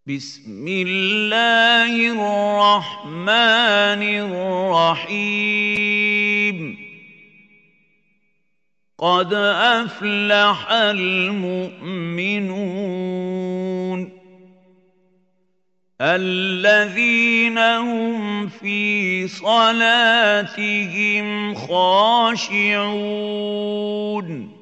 بسم الله الرحمن الرحيم قد أفلح المؤمنون الذين هم في صلاتهم خاشعون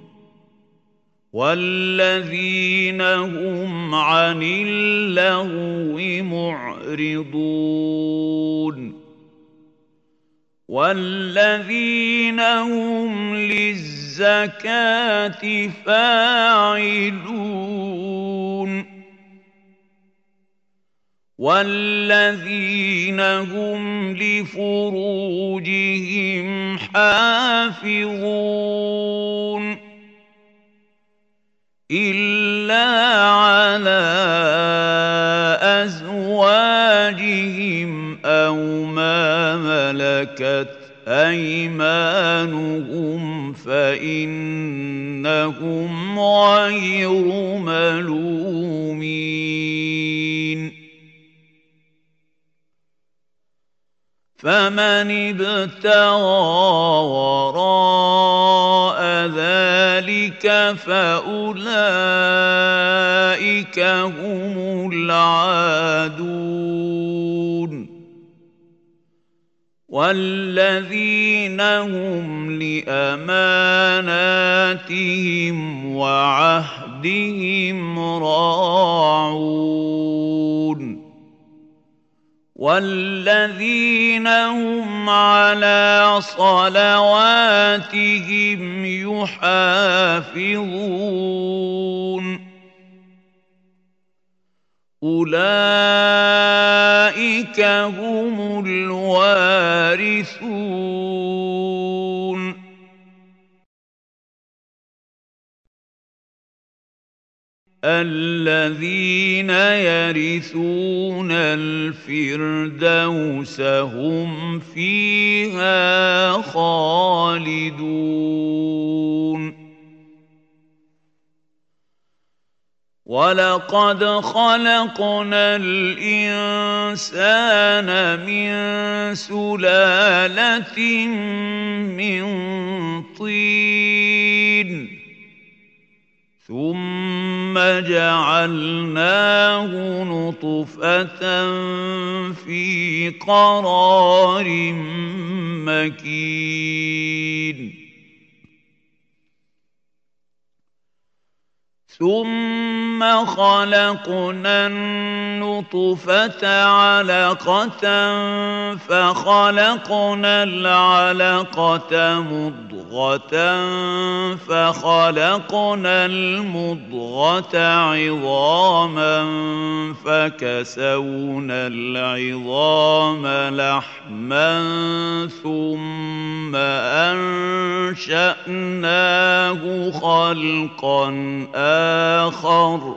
والذين هم عن اللغو معرضون والذين هم للزكاة فاعلون والذين هم لفروجهم حافظون إلا على أزواجهم أو ما ملكت أيمانهم فإنهم غير ملومين فمن ابتغى وراء ذلك فأولئك هم العادون والذين هم لأماناتهم وعهدهم راعون والذين هم على صلواتهم يحافظون أولئك هم الوارثون الذين يرثون الفردوس هم فيها خالدون ولقد خلقنا الإنسان من سلالة من طين ثم جعلناه نطفة في قرار مكين ثم خلقنا النطفة علقة فخلقنا العلقة مضغة فخلقنا المضغة عظاما فكسونا العظام لحما ثم أنشأناه خلقا آخر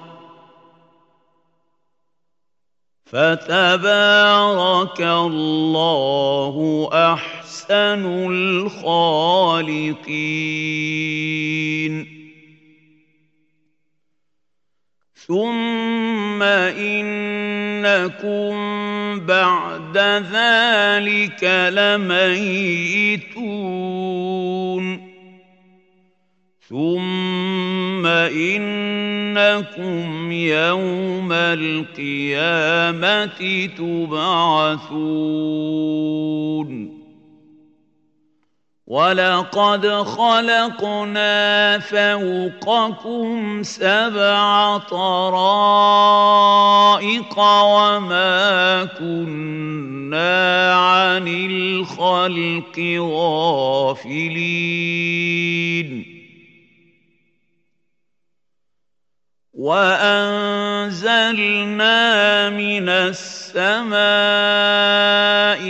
فتبارك الله أحسن الخالقين ثم إنكم بعد ذلك لميتون ثم إنكم يوم القيامة تبعثون ولقد خلقنا فوقكم 7 طرائق وما كنا عن الخلق غافلين وأنزلنا من السماء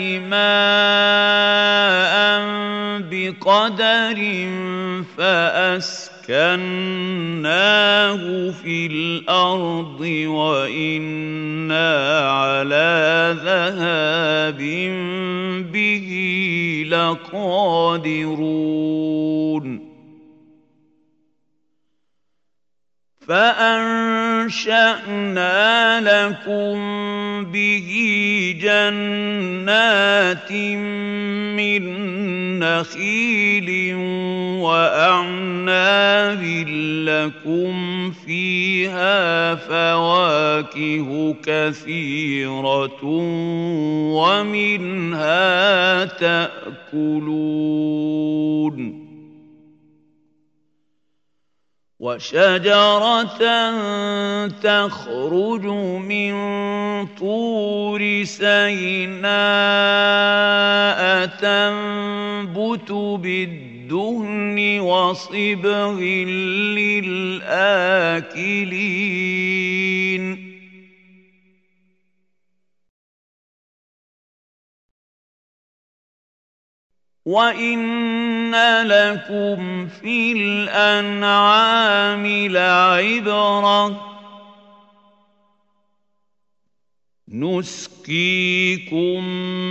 ماء بقدر فأسكناه في الأرض وإنا على ذهاب به لقادرون فأنشأنا لكم به جنات من نخيل وأعناب لكم فيها فواكه كثيرة ومنها تأكلون وشجرة تخرج من طور سيناء تنبت بالدهن وصبغ للآكلين وَإِنَّ لَكُمْ فِي الْأَنْعَامِ لَعِبْرَةً نُسْقِيكُم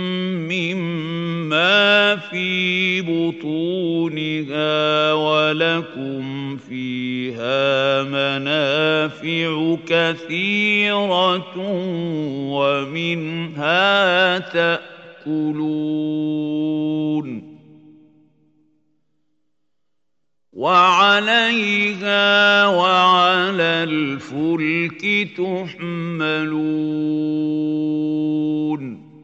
مِّمَّا فِي بُطُونِهَا وَلَكُمْ فِيهَا مَنَافِعُ كَثِيرَةٌ وَمِنْهَا تَأْكُلُونَ وَعَلَيْهَا وَعَلَى الْفُلْكِ تُحْمَلُونَ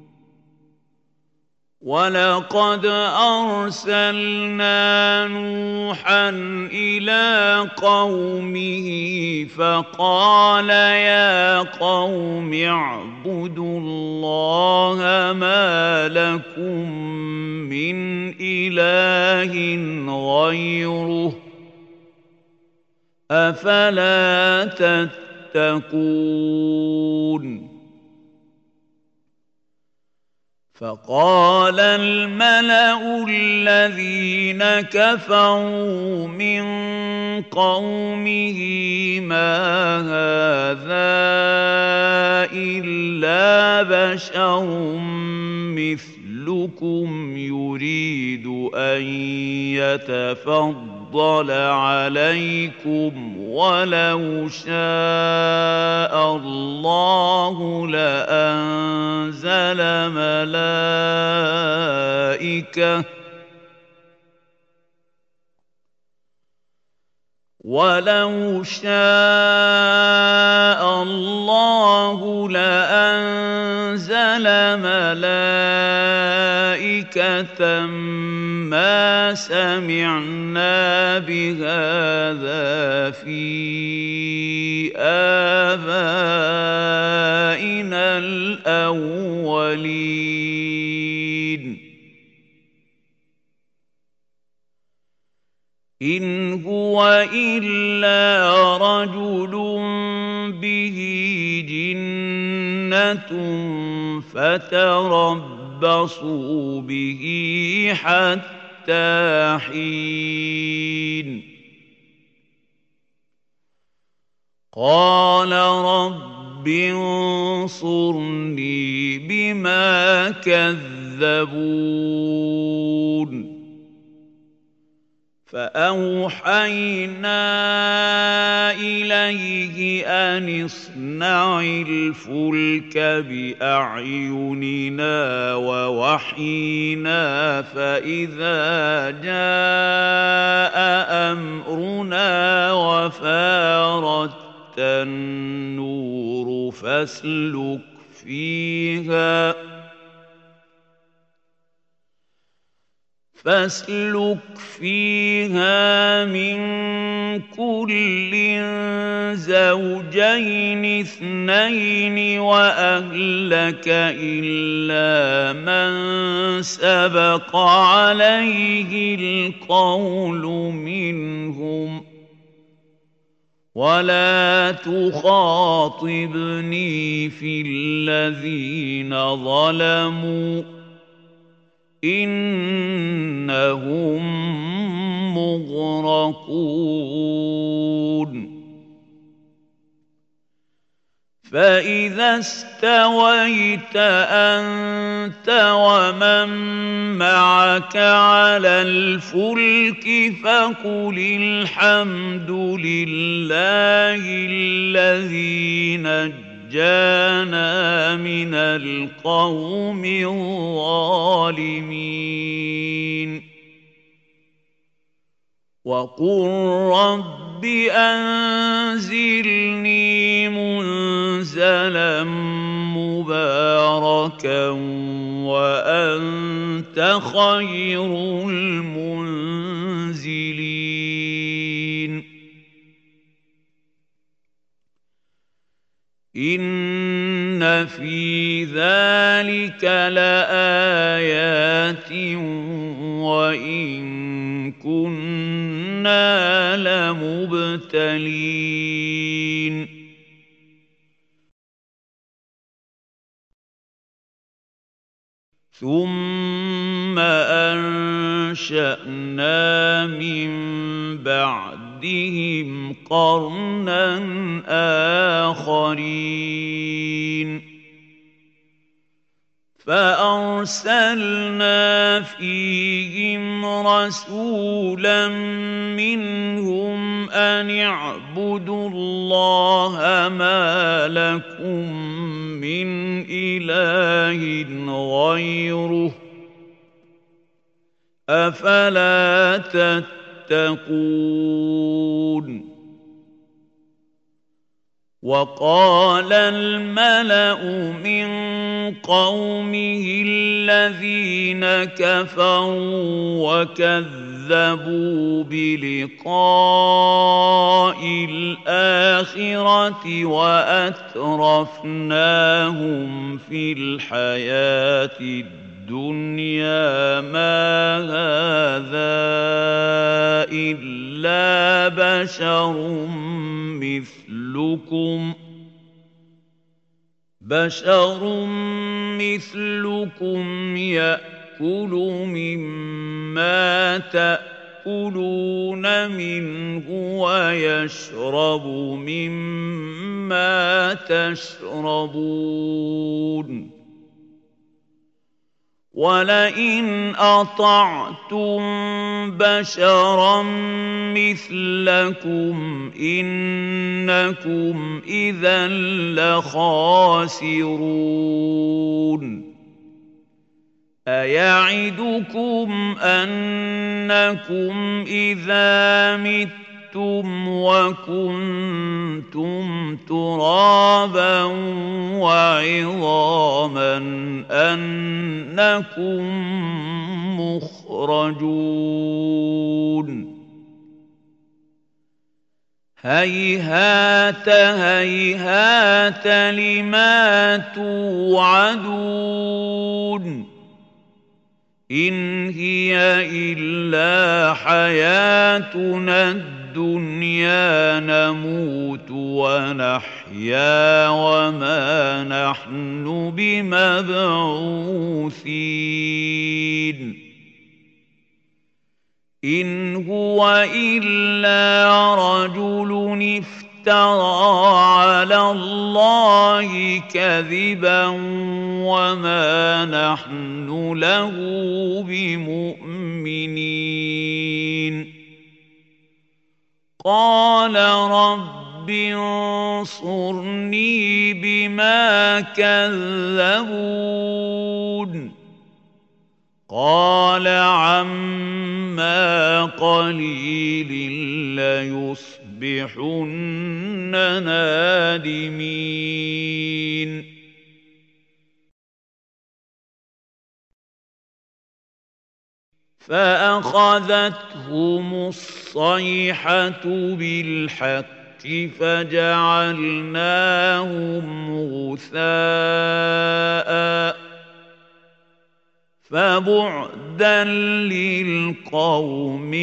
وَلَقَدْ أَرْسَلْنَا نُوحًا إِلَىٰ قَوْمِهِ فَقَالَ يَا قَوْمِ اعْبُدُوا اللَّهَ مَا لَكُم مِّنْ إِلَٰهٍ غَيْرُهُ أَفَلَا تَتَّقُونَ فقال الملأ الذين كفروا من قومه ما هذا إلا بشر مثلكم يريد أن يتفضل عليكم ولو شاء الله لأنزل ملائكة ما سمعنا بهذا في آبائنا الأولين إن هو إلا رجل به جنة فتربصوا به حتى حين قال رب انصرني بما كذبون فأوحينا إليه أن اصنع الفلك بأعيننا ووحينا فإذا جاء أمرنا وفارت النور فاسلك فيها من كل زوجين اثنين وأهلك إلا من سبق عليه القول منهم ولا تخاطبني في الذين ظلموا إنهم مغرقون فإذا استويت أنت ومن معك على الفلك فقل الحمد لله الذي نجانا من القوم الظالمين وقل رب أنزلني منزلا مباركا وأنت خير المنزلين إن في ذلك لآيات وإن كنا لمبتلين ثم أنشأنا من بعدهم قرنا آخرين فأرسلنا فيهم رسولا منهم أن اعبدوا الله ما لكم من إله غيره أفلا تتقون وقال الملأ من قومه الذين كفروا وكذبوا بلقاء الآخرة وأترفناهم في الحياة الدنيا ما هذا إلا بشر مثلكم يأكل مما تأكلون منه ويشرب مما تشربون ولئن أطعتم بشرا مثلكم إنكم إذا لخاسرون أيعدكم أنكم إذا متم وكنتم ترابا وعظاما أنكم مخرجون هيهات هيهات لما توعدون إن هي إلا حياتنا الدنيا نموت ونحيا وما نحن بمبعوثين إن هو إلا رجل افترى على الله كذبا وما نحن له بمؤمنين قال رب انصرني بما كذبون قال عما قليل ليصبحن نادمين فأخذتهم الصيحة بالحق فجعلناهم غثاء فبعدا للقوم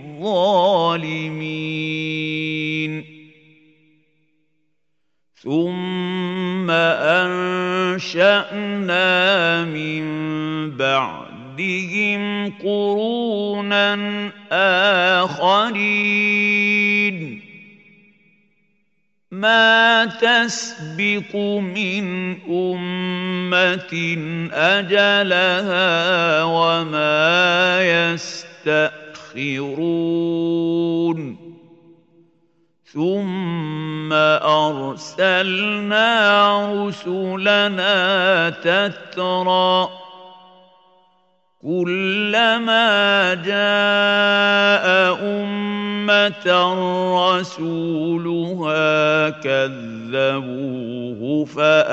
الظالمين ثم أنشأنا من بعدهم قرونا آخرين ما تسبق من أمة أجلها وما يستأخرون ثم أرسلنا رسلنا تترى كلما جاء أمة رسولها كذبوه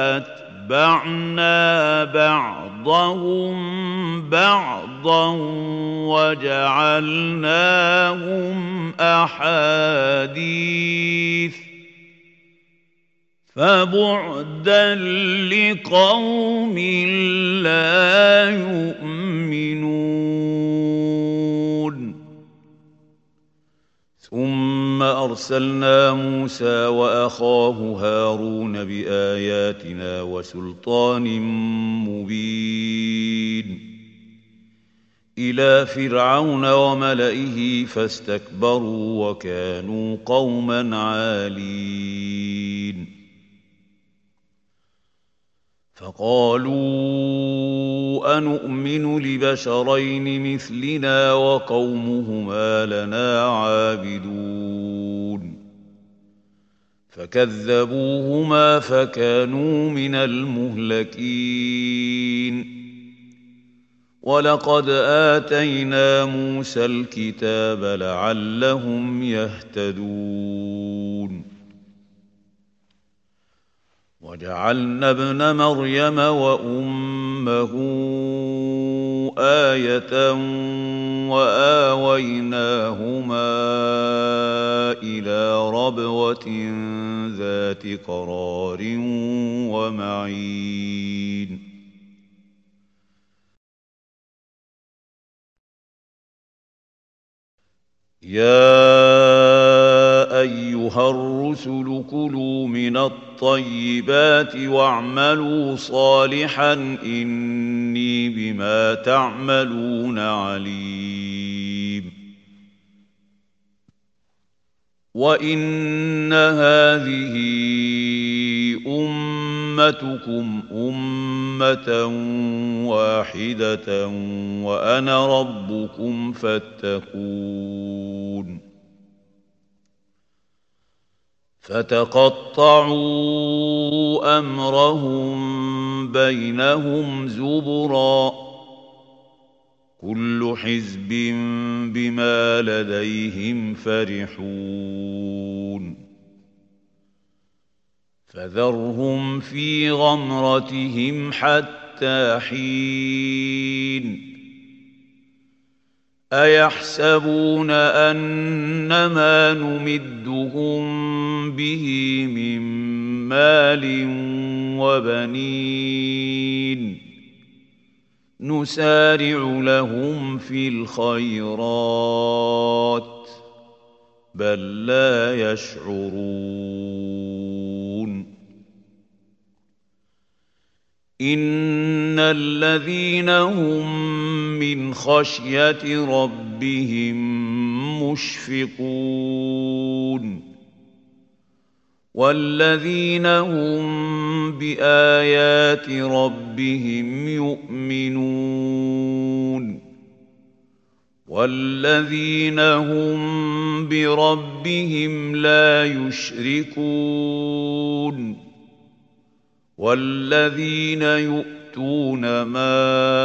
فأتبعنا بعضهم بعضا وجعلناهم أحاديث فبعدا لقوم لا يؤمنون ثم أرسلنا موسى وأخاه هارون بآياتنا وسلطان مبين إلى فرعون وملئه فاستكبروا وكانوا قوما عالين فقالوا أنؤمن لبشرين مثلنا وقومهما لنا عابدون فكذبوهما فكانوا من المهلكين ولقد آتينا موسى الكتاب لعلهم يهتدون وجعلنا ابن مريم وأمه آية وآويناهما إلى ربوة ذات قرار ومعين يا أيها الرسل كلوا من الطيبات واعملوا صالحا إني بما تعملون عليم وإن هذه أمتكم أمة واحدة وأنا ربكم فاتقون فتقطعوا أمرهم بينهم زبرا كل حزب بما لديهم فرحون فذرهم في غمرتهم حتى حين أيحسبون أنما نمدهم به من مال وبنين نسارع لهم في الخيرات بل لا يشعرون إن الذين هم من خشية ربهم مشفقون والذين هم بآيات ربهم يؤمنون والذين هم بربهم لا يشركون والذين يؤتون ما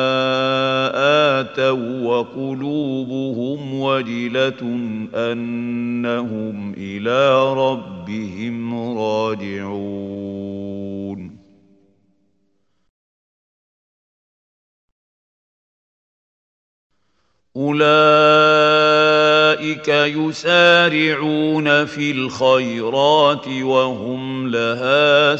آتوا وقلوبهم وجلة أنهم إلى ربهم راجعون أولئك يسارعون في الخيرات وهم لها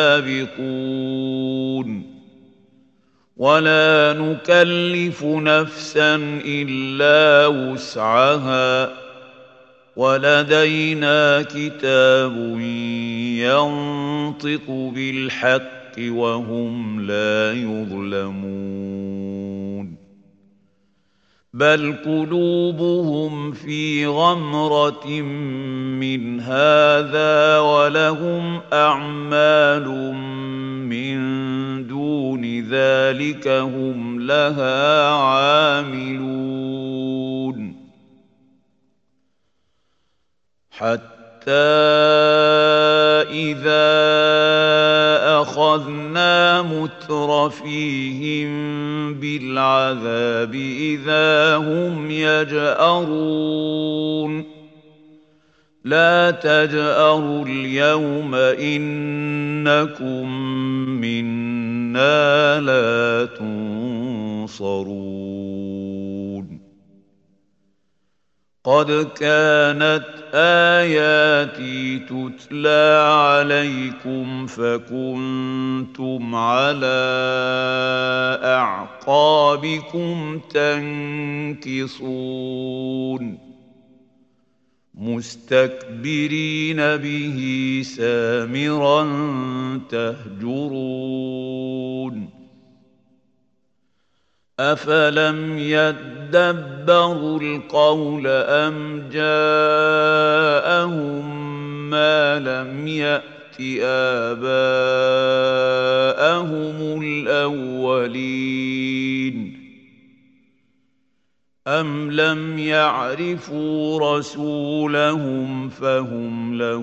سابقون ولا نكلف نفسا إلا وسعها ولدينا كتاب ينطق بالحق وهم لا يظلمون بل قلوبهم في غمرة من هذا ولهم أعمال من دون ذلك هم لها عاملون حتى إذا أخذنا مترفيهم بالعذاب إذا هم يجأرون لا تجأروا اليوم إنكم منا لا تنصرون قد كانت آياتي تتلى عليكم فكنتم على أعقابكم تنكصون مستكبرين به سامرا تهجرون أفلم يدبروا القول أم جاءهم ما لم يأت آباءهم الأولين أم لم يعرفوا رسولهم فهم له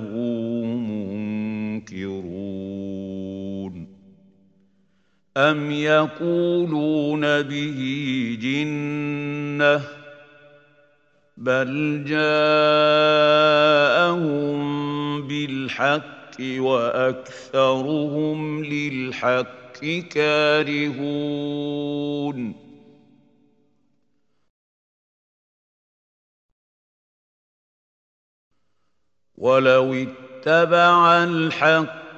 منكرون أم يقولون به جنة بل جاءهم بالحق وأكثرهم للحق كارهون ولو اتبع الحق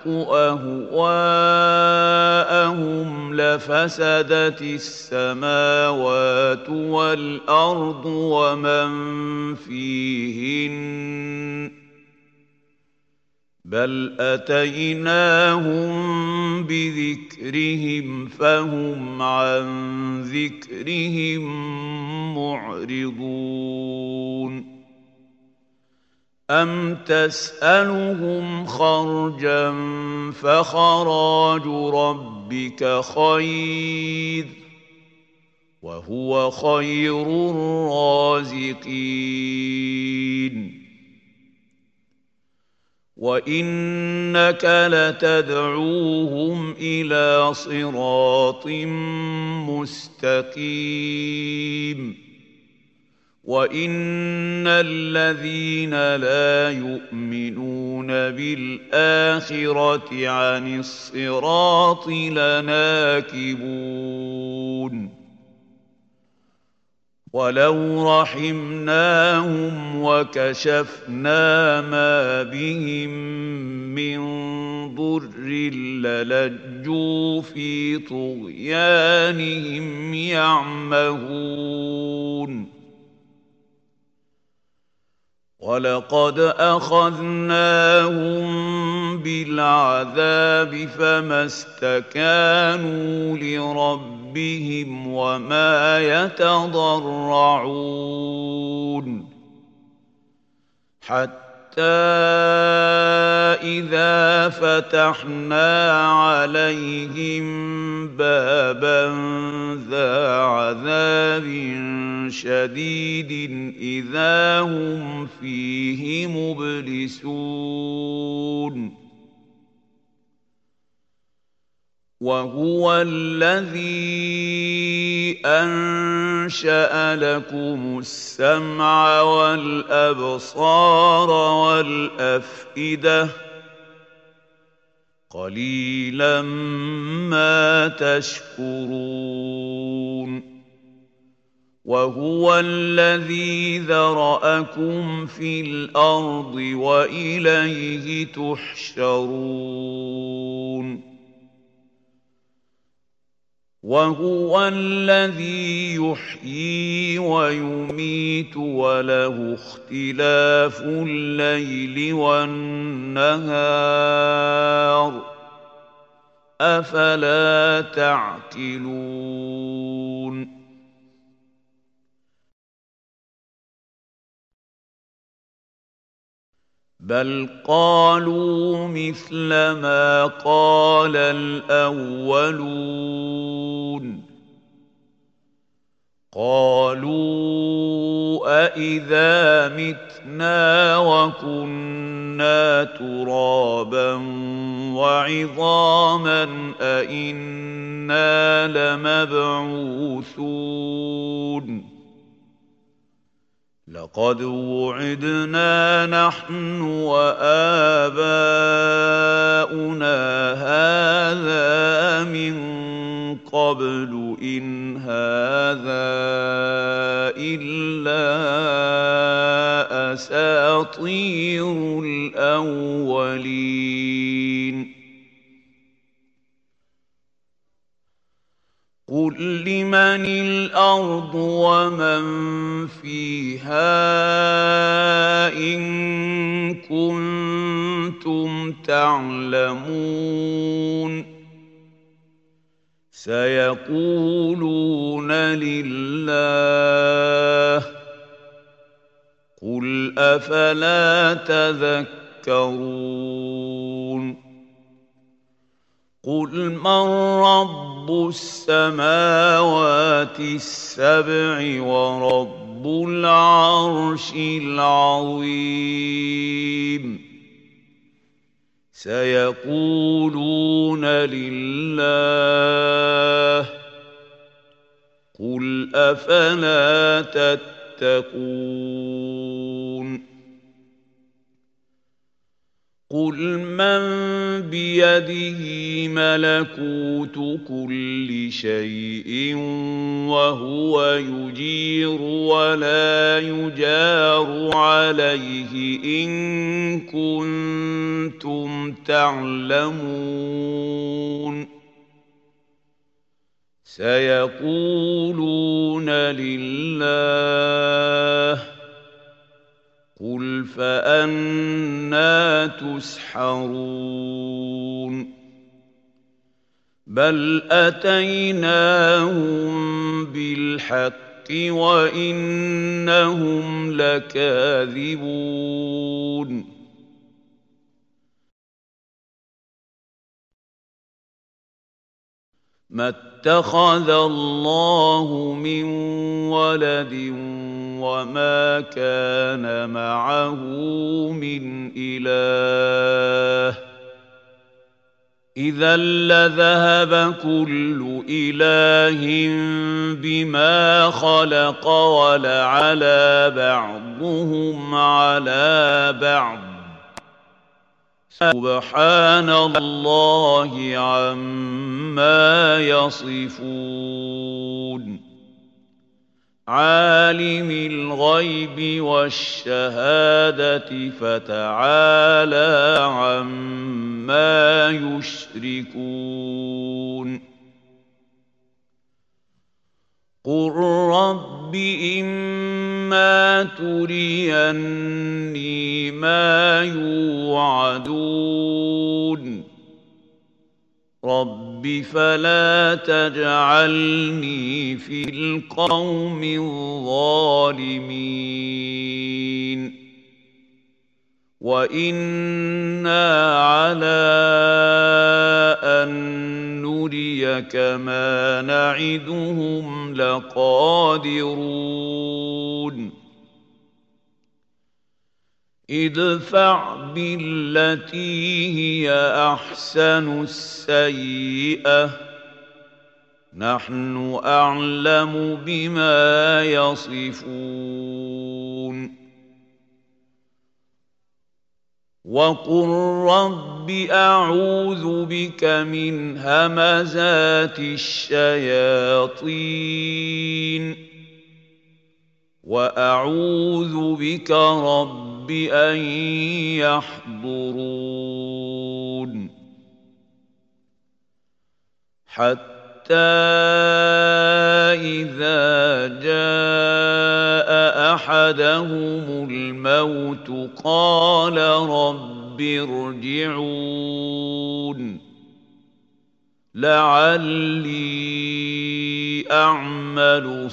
أهواءهم لفسدت السماوات والأرض ومن فيهن بل أتيناهم بذكرهم فهم عن ذكرهم معرضون أم تسألهم خرجا فخراج ربك خير وهو خير الرازقين وإنك لتدعوهم إلى صراط مستقيم وَإِنَّ الَّذِينَ لَا يُؤْمِنُونَ بِالْآخِرَةِ عَنِ الصِّرَاطِ لَنَاكِبُونَ وَلَوْ رَحِمْنَاهُمْ وَكَشَفْنَا مَا بِهِم مِّن ضُرٍّ لَّلَجُّوا فِي طُغْيَانِهِمْ يَعْمَهُونَ وَلَقَدْ أَخَذْنَاهُم بِالْعَذَابِ فَمَا اسْتَكَانُوا لِرَبِّهِمْ وَمَا يَتَضَرَّعُونَ حَتَّى إِذَا فَتَحْنَا عَلَيْهِم بَابًا ذَا عَذَابٍ شَدِيدٍ إِذَا هُمْ فِيهِ مُبْلِسُونَ وَهُوَ الَّذِي أَنشَأَ لَكُمُ السَّمْعَ وَالْأَبْصَارَ وَالْأَفْئِدَةَ قَلِيلًا مَا تَشْكُرُونَ وَهُوَ الَّذِي ذَرَأَكُمْ فِي الْأَرْضِ وَإِلَيْهِ تُحْشَرُونَ وَهُوَ الَّذِي يُحْيِي وَيُمِيتُ وَلَهُ اخْتِلَافُ اللَّيْلِ وَالنَّهَارِ أَفَلَا تَعْقِلُونَ بل قالوا مثل ما قال الأولون قالوا أإذا متنا وكنا ترابا وعظاما أإنا لمبعوثون لقد وعدنا نحن وآباؤنا هذا من قبل إن هذا إلا أساطير الأولين قل لمن الأرض ومن فيها إن كنتم تعلمون سيقولون لله قل أفلا تذكرون قل من رب السماوات السبع ورب العرش العظيم سيقولون لله قل أفلا تتقون قل من بيده ملكوت كل شيء وهو يجير ولا يجار عليه إن كنتم تعلمون سيقولون لله قل فأنى تسحرون بل أتيناهم بالحق وإنهم لكاذبون ما اتخذ الله من ولد وما كان معه من إله إذا لذهب كل إله بما خلق ولعلى بعضهم على بعض سبحان الله عما يصفون عالم الغيب والشهادة فتعالى عما يشركون قل رب إما تريني ما يوعدون رب فلا تجعلني في القوم الظالمين وإنا على أن نريك ما نعدهم لقادرون ادفع بالتي هي أحسن السيئة نحن أعلم بما يصفون وقل رب أعوذ بك من همزات الشياطين وأعوذ بك رب أن يحضرون حتى إذا جاء أحدهم الموت قال رب ارجعون لعلي أعمل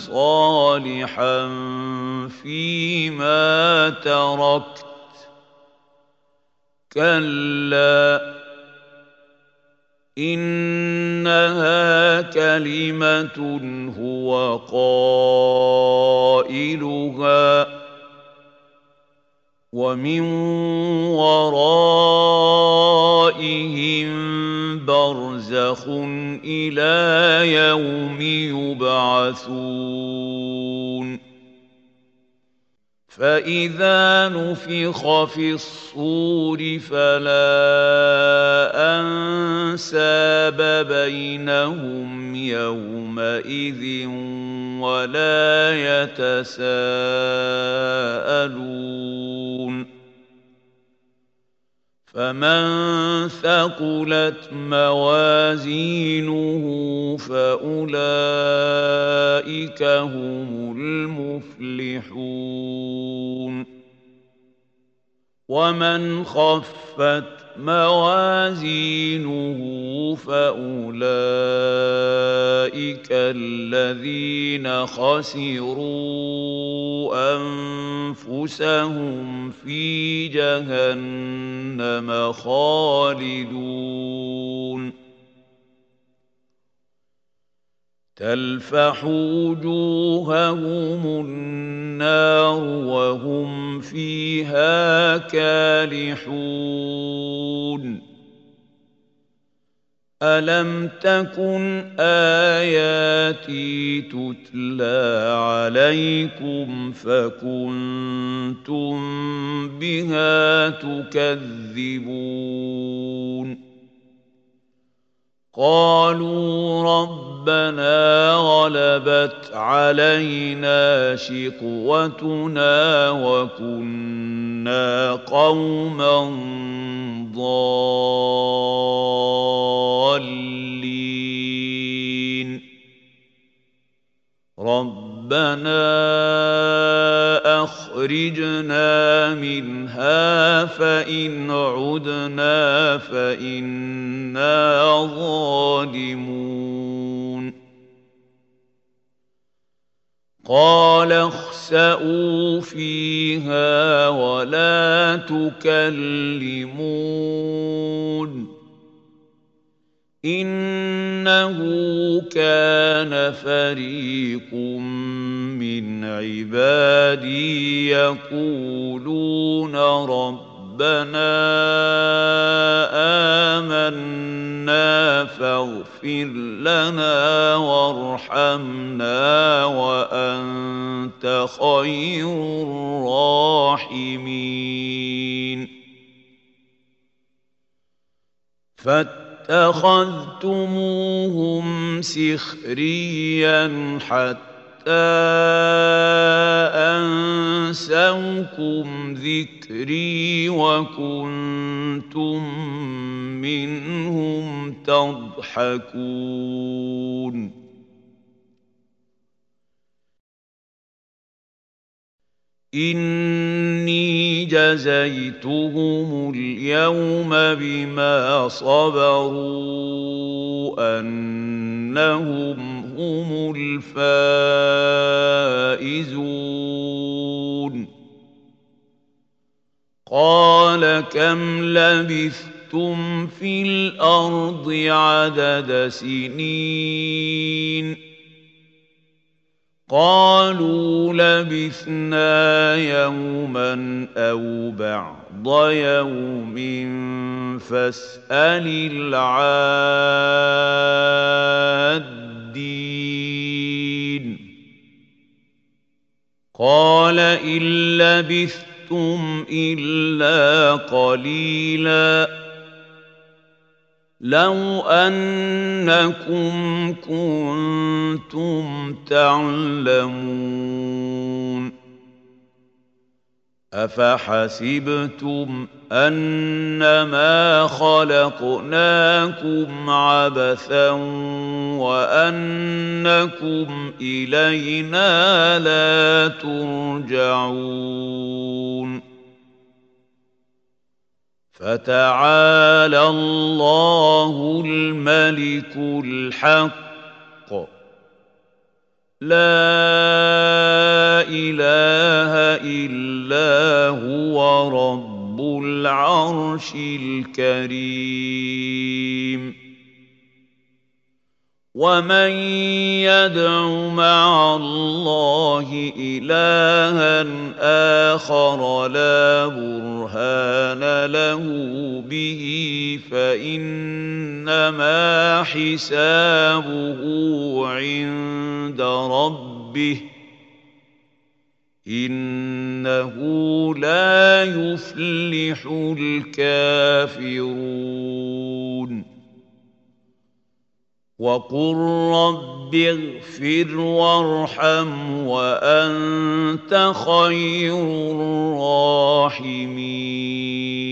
صالحا فيما تركت كلا إنها كلمة هو قائلها ومن ورائهم برزخ إلى يوم يبعثون فإذا نفخ في الصور فلا أنساب بينهم يومئذ ولا يتساءلون فمن ثقلت موازينه فأولئك هم المفلحون ومن خفت موازينه فأولئك الذين خسروا أنفسهم في جهنم خالدون تلفح وجوههم النار وهم فيها كالحون ألم تكن آياتي تتلى عليكم فكنتم بها تكذبون قالوا ربنا غلبت علينا شقوتنا وكنا قوما ضالين ربنا أخرجنا منها فإن عدنا فإنا ظالمون قال اخسئوا فيها ولا تكلمون إنه كان فريق من عبادي يقولون ربنا آمنا فاغفر لنا وارحمنا وأنت خير الراحمين فاتخذتموهم سخريا حتى أنسوكم ذكري وكنتم منهم تضحكون إني جزيتهم اليوم بما صبروا أنهم هم الفائزون قال كم لبثتم في الأرض عدد سنين قالوا لبثنا يوما أو بعض يوم فاسأل العادين قال إن لبثتم إلا قليلا لو أنكم كنتم تعلمون أفحسبتم أنما خلقناكم عبثا وأنكم إلينا لا ترجعون فتعالى الله الملك الحق لا إله إلا هو رب رب العرش الكريم ومن يدع مع الله إلها آخر لا برهان له به فإنما حسابه عند ربه إنه لا يفلح الكافرون وقل رب اغفر وارحم وأنت خير الراحمين